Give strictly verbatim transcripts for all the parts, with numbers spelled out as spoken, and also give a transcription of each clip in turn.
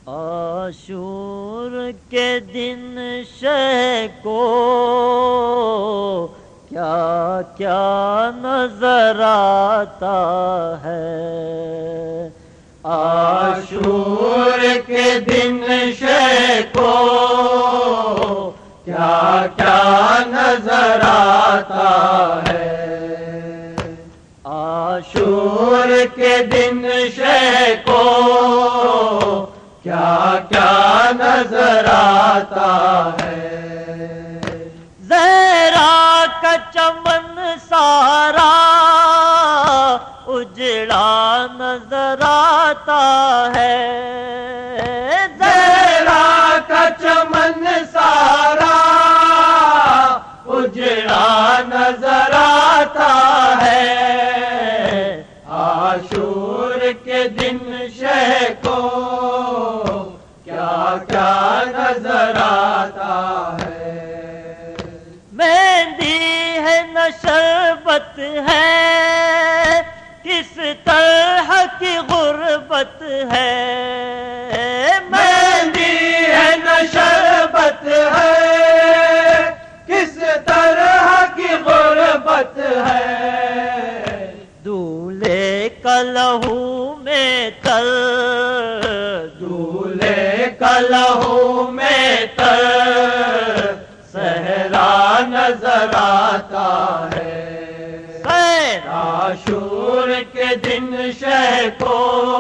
عاشور کے دن شہ کو کیا کیا نظر آتا ہے، عاشور کے دن شہ کو کیا کیا نظر آتا ہے، عاشور کے دن شہ کو کیا کیا نظر آتا ہے، زہرا کا چمن سارا اجڑا نظر آتا ہے، زہرا کا چمن سارا اجڑا نظر آتا ہے، عاشور کے دن شہ کو کیا کیا نظر آتا ہے، مہندی ہے نہ شربت ہے، کس طرح کی غربت ہے، مہندی ہے نہ شربت ہے، کس طرح کی غربت ہے، دولے کا لہو میں تر، دولے کا لہو میں تر صحرا نظر آتا ہے، عاشور کے دن شہ کو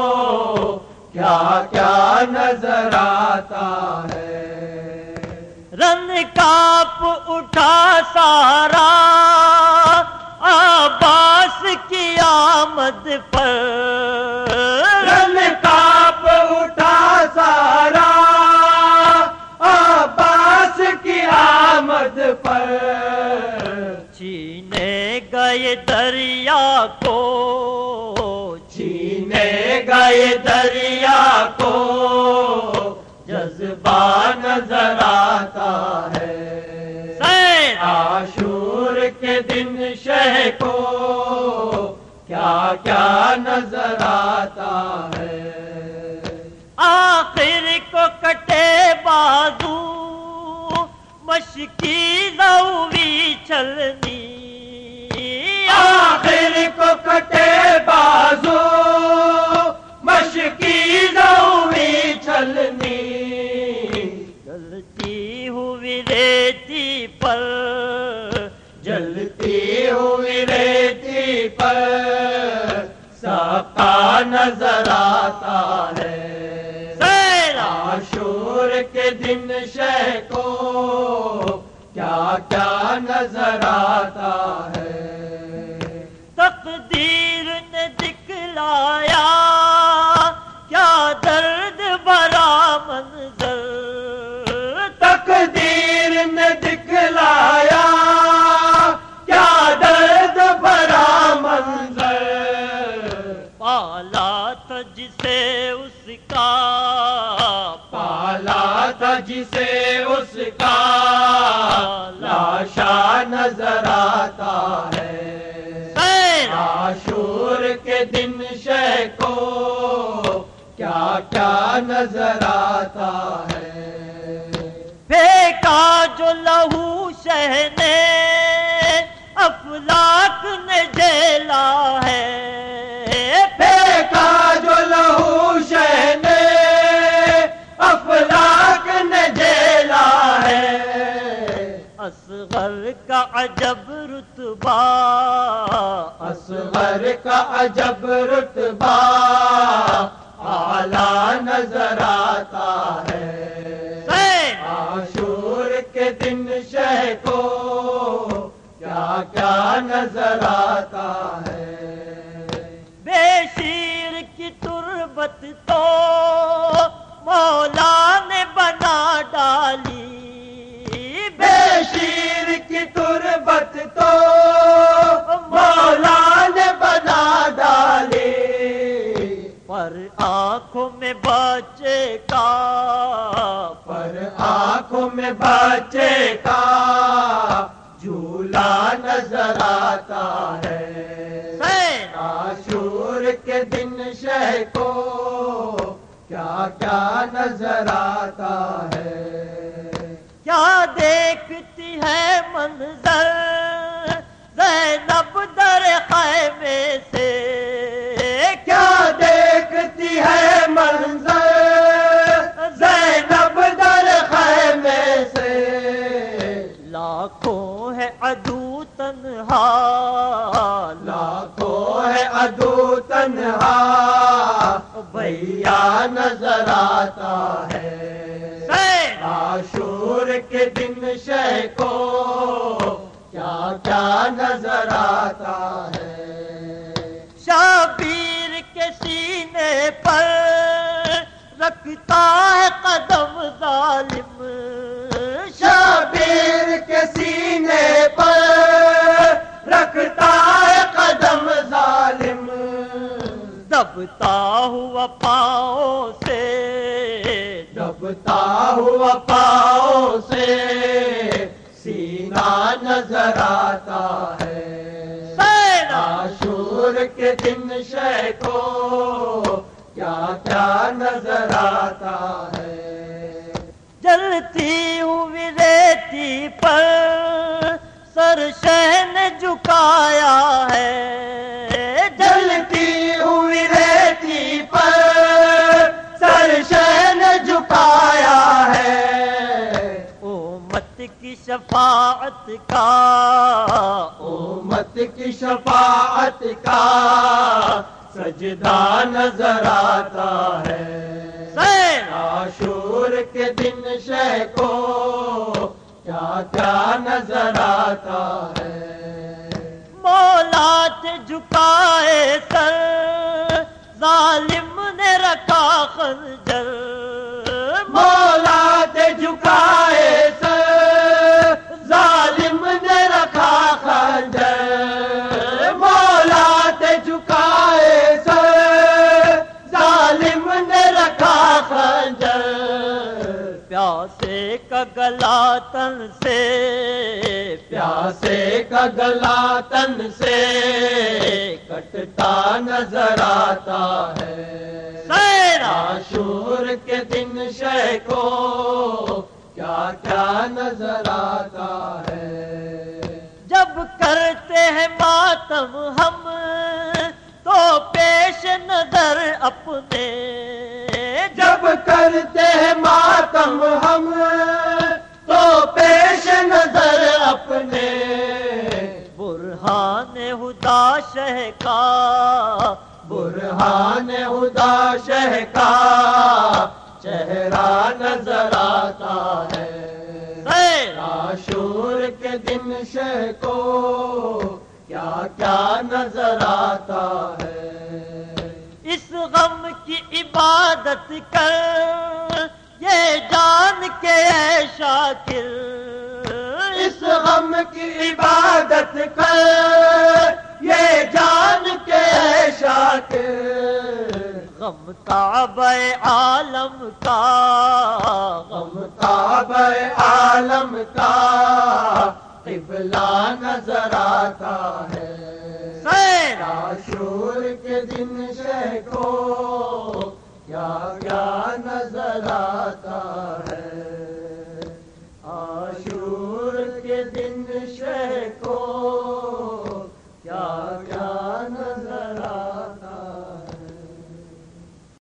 کیا کیا نظر آتا ہے، رن کاپ اٹھا سارا عباس کی آمد پر، رن کاپ اٹھا سارا عباس کی آمد پر، چھینے گئے دریا کو، چھینے گئے دریا کو جذبہ نظر آتا ہے، عاشور کے دن شہ کو کیا کیا نظر آتا ہے، آخر کو کٹے بازو مشکی زوی چلنی، آخر کو کٹے بازو مشکی زوی چلنی، جلتی ہوئی ریتی پر، جلتی ہوئی ریتی پر ساقا نظر آتا ہے، عاشور کے دن شہ کو کیا کیا نظر آتا ہے، تقدیر نے دکھلایا کیا درد بھرا منظر، تقدیر نے دکھلایا کیا درد بھرا منظر، پالا تھا جسے اس کا، پالا تھا جسے اس کا لاشا نظر آتا ہے، عاشور کے دن شہ کو کیا کیا نظر آتا ہے، پھینکا جو لہو شہ نے افلاک نے جیلا ہے، پھینکا جو لہو شہ نے افلاک نے جیلا ہے، اصغر کا عجب رتبہ، اصغر کا عجب رتبہ اعلیٰ نظر آتا ہے، عاشور کے دن شہ کو کیا کیا نظر آتا ہے، بے شیر کی تربت تو مولا نے بنا ڈالی، بے شیر کی تربت تو مولا نے بنا ڈالی، پر آنکھوں میں بچے کا، پر آنکھوں میں بچے کا جھولا نظر آتا ہے، عاشور کے دن شہ کو کیا کیا نظر آتا ہے؟ کیا دیکھتی ہے منظر زینب در خیمے سے؟ کیا دیکھتی ہے منظر زینب در خیمے سے؟ لاکھوں ہے عدو تنہا، لاکھوں ہے عدو تنہا، بھیا نظر آتا ہے۔ عاشور کے دن شہ کو کیا کیا نظر آتا ہے؟ شبیر کے سینے پر رکھتا ہے قدم ظالم، شبیر کے سینے پر رکھتا ہے قدم ظالم، دبتا ہوا پاؤں سے، دبتا ہوا پاؤں سے سینہ نظر آتا ہے۔ عاشور کے دن شہ کو کیا کیا نظر آتا ہے؟ جلتی ہوئی ریتی پر سر شہ نے جھکایا ہے، جلتی ہوئی ریتی پر سر شہ نے جھکایا ہے۔ امت کی شفاعت کا، امت کی شفاعت کا سجدہ نظر آتا ہے۔ عاشور کے دن شہ کو کیا کیا نظر آتا ہے؟ مولا سے جھکائے سر ظالم نے رکھا خنجر، مولا سے جھکائے سر ظالم نے رکھا خنجر، مولا سے جھکائے سر ظالم نے رکھا خنجر، پیاسے کا گلا تن سے، پیاسے کا گلا تن سے کٹتا نظر آتا ہے۔ عاشور کے دن شہ کو کیا کیا نظر آتا ہے؟ جب کرتے ہیں ماتم ہم تو پیش نظر اپنے، جب کرتے ہیں ماتم ہم تو پیش نظر اپنے، برہان خدا شہ کا، برہان خدا شہ کا چہرہ نظر آتا ہے۔ عاشور کے دن شہ کو کیا کیا نظر آتا ہے؟ اس غم کی عبادت کر یہ جان کے اے شاکر، اس غم کی عبادت کر یہ جان کے اے شاکر، غم کعبہ عالم کا، غم کعبہ عالم کا قبلہ نظر آتا ہے۔ عاشور کے دن شہ کو کیا کیا نظر آتا